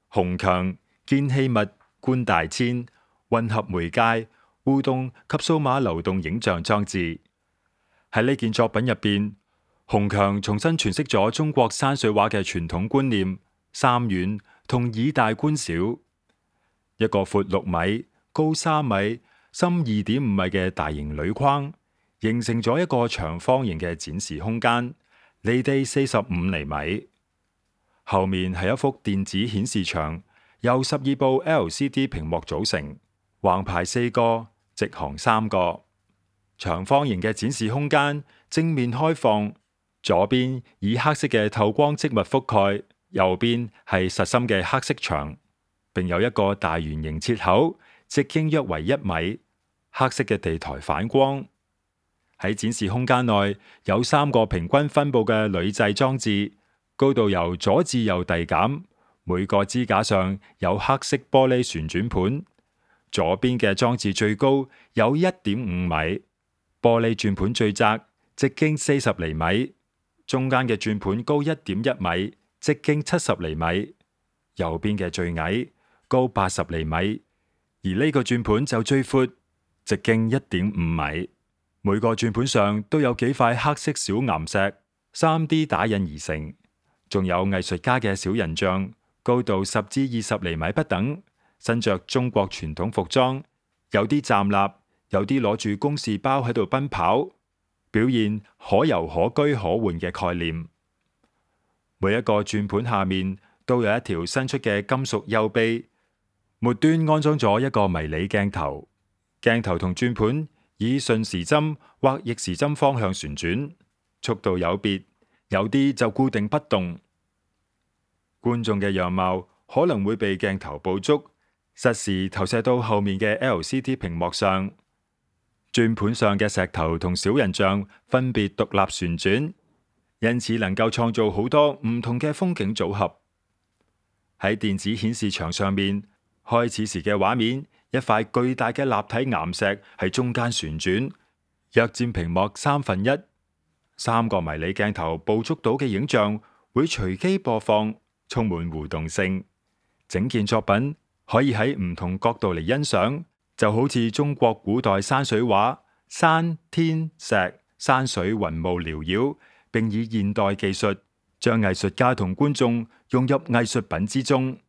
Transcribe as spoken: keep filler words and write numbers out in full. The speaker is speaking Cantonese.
洪強、堅希密、官大千混合媒介、互動及數碼流動影像裝置。喺呢件作品入邊，洪強重新詮釋咗中國山水畫嘅傳統觀念，三遠同以大觀小。一個闊六米、高三米、深二點五米嘅大型鋁框，形成咗一個長方形嘅展示空間，離地四十五厘米。後面係一幅電子顯示牆，由十二部 L C D 屏幕組成，橫排四個，直行三個。長方形嘅展示空間正面開放，左邊以黑色嘅透光織物覆蓋，右邊係實心嘅黑色牆，並有一個大圓形切口，直徑約為一米，黑色嘅地台反光。喺展示空間內有三個平均分布嘅鋁製裝置，高度由左至右遞減，每個支架上有黑色玻璃旋轉盤。左邊嘅裝置最高有一點五米，玻璃轉盤最窄，直徑四十厘米，中間嘅轉盤高一點一米，直徑七十厘米，右邊嘅最矮，高八十厘米，而呢個轉盤就最闊，直徑一點五米。每個轉盤上都有幾塊黑色小岩石，三 D 打印而成，仲有藝術家嘅小人像，高度十至二十厘米不等，身着中國傳統服裝，有啲站立，有啲攞住公事包喺度奔跑，表現可遊可居可換嘅概念。每一個轉盤下面都有一條伸出嘅金屬右臂，末端安裝咗一個迷你鏡頭，鏡頭同轉盤以順時針或逆時針方向旋轉，速度有別，有啲就固定不動。觀眾嘅樣貌可能會被鏡頭捕捉，實時投射到後面嘅 L C D 屏幕上。轉盤上嘅石頭同小人像分別獨立旋轉，因此能夠創造好多唔同嘅風景組合。喺電子顯示牆上面，開始時嘅畫面，一塊巨大嘅立體岩石喺中間旋轉，約佔屏幕三分一。三個迷你鏡頭捕捉到嘅影像會隨機播放，充滿互動性。整件作品可以喺唔同角度嚟欣賞，就好似中國古代山水畫，山、天、石、山水雲霧繚繞，並以現代技術將藝術家同觀眾融入藝術品之中。